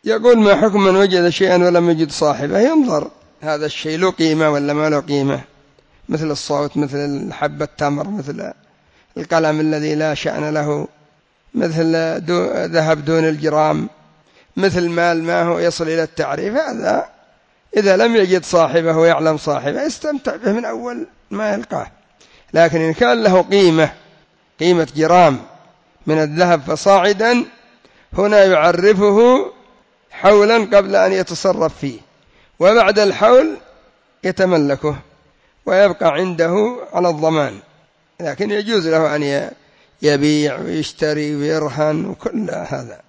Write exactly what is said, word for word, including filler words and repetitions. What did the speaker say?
يقول ما حكم من وجد شيئا ولم يجد صاحبه؟ ينظر هذا الشيء له قيمة ولا ما له قيمة، مثل الصوت، مثل حبة التمر، مثل القلم الذي لا شأن له، مثل دو ذهب دون الجرام، مثل مال ما هو يصل إلى التعريف. هذا إذا لم يجد صاحبه ويعلم صاحبه يستمتع به من أول ما يلقاه. لكن إن كان له قيمة، قيمة جرام من الذهب فصاعدا، هنا يعرفه حولا قبل أن يتصرف فيه، وبعد الحول يتملكه ويبقى عنده على الضمان. لكن يجوز له أن يبيع ويشتري ويرهن وكل هذا.